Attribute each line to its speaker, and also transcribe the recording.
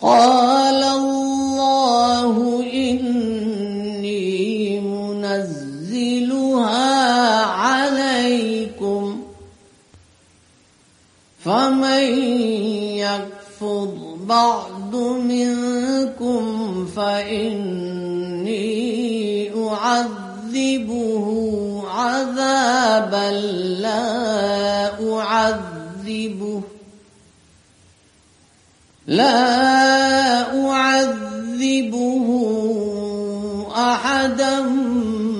Speaker 1: قال الله إني منزلها عليكم فمن يكفر بعد منكم فإني أعذبه عذابا لا أعذبه أحدا